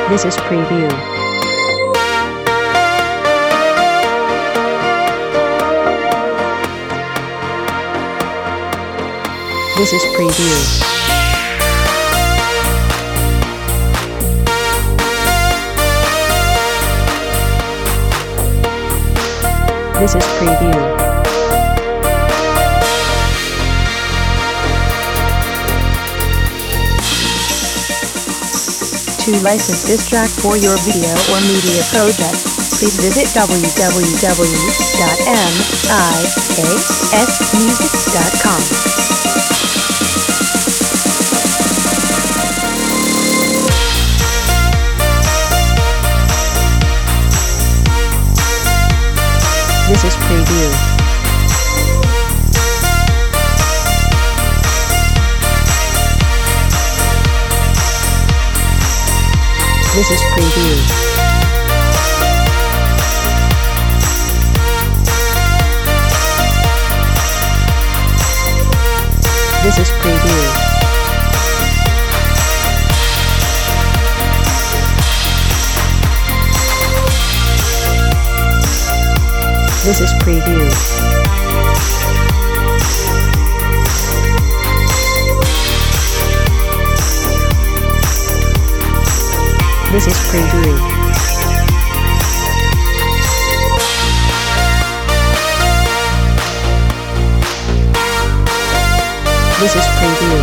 This is preview. This is preview. This is preview. To license this track for your video or media project, please visit www.miasmusic.com. This is preview. This is preview. This is preview. This is preview. This is preview. This is preview.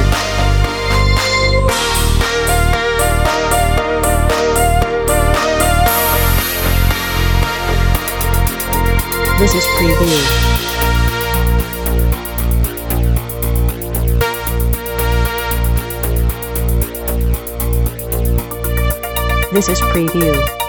This is preview. This is preview.